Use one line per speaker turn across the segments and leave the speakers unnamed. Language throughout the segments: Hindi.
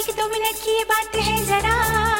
एक दो मिनट की ये बात है जरा।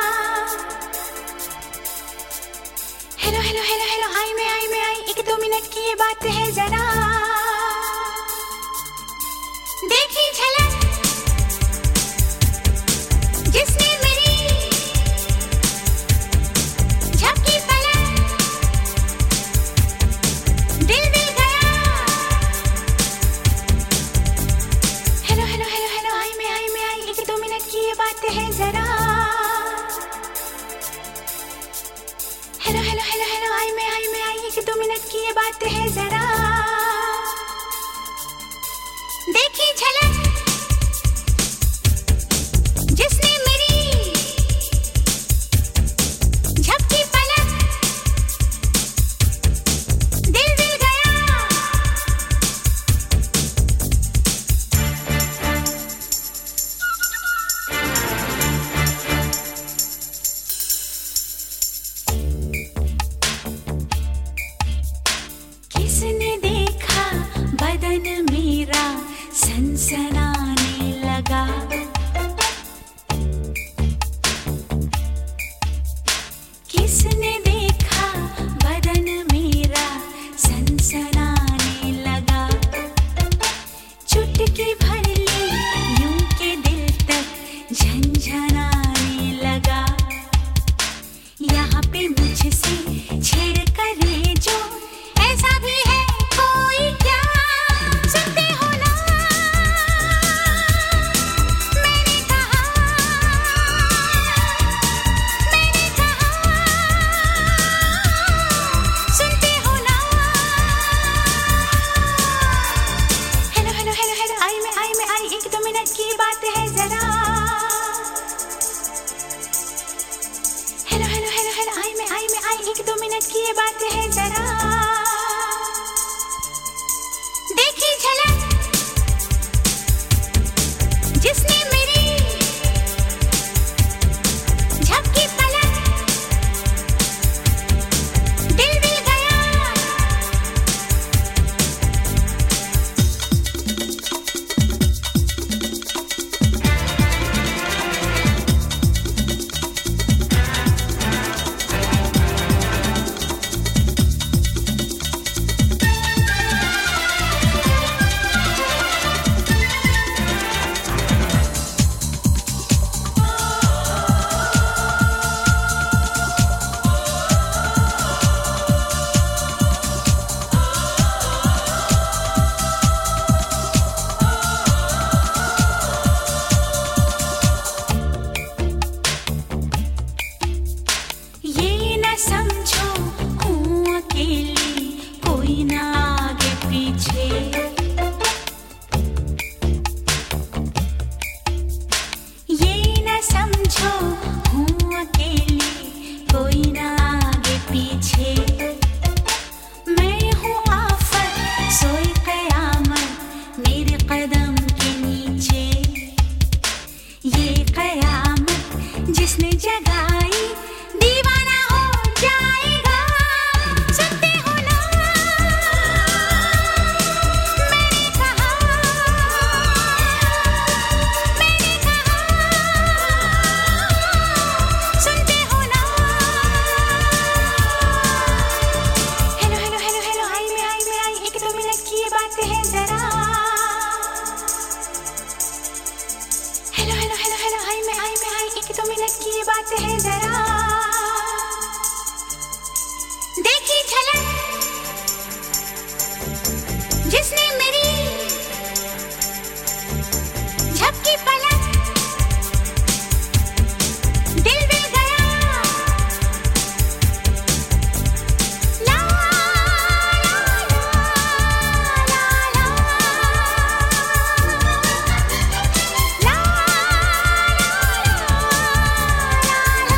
हेलो हेलो हेलो हेलो आई मैं आई, एक दो मिनट की ये बात है जरा। देखी झलक जिसने मेरी झपकी पलक, दिल दिल गया। हेलो हेलो हेलो हेलो आई मैं आई, एक दो मिनट की ये बात है जरा। हेलो हेलो हेलो हेलो आई मैं आई, एक दो मिनट की ये बात है जरा। देखी झलक जिसने मेरी झपकी पलक, दिल दिल गया। किसने देखा बदन मेरा सनसनाने लगा। किसने देखा बदन मेरा सनसनाने लगा। चुटकी भर ली यूं के दिल तक झंझनाने लगा। यहाँ पे मुझसे छेड़ करे जो, ऐसा भी है कोई क्या। सुनते हो ना मैंने कहा, सुनते हो ना। हेलो हेलो हेलो हेलो आई मैं आई, एक दो मिनट की बात है जरा। हेलो हेलो हेलो हेलो आई मैं आई, एक दो मिनट की ये बात है जरा। देखी झलक जिसने मेरी झपकी पलक, दिल दिल गया। ये न समझो हूँ अकेली, कोई ना आगे पीछे। ये न समझो हूँ अकेली, कोई ना आगे पीछे। मैं हूँ आफत सोई कयामत मेरे कदम के नीचे। ये कयामत जिसने जगाई दीवाना हो जाएगा। सुनते हो ना मैंने कहा, सुनते हो ना। हेलो हेलो हेलो हेलो आई मैं आई, एक दो मिनट की ये बात है जरा। हेलो हेलो हेलो हेलो आई मैं आई, एक दो मिनट की ये बात है जरा। देखी झलक जिसने मेरी झपकी पलक, दिल दिल गया। ला ला ला ला ला ला ला।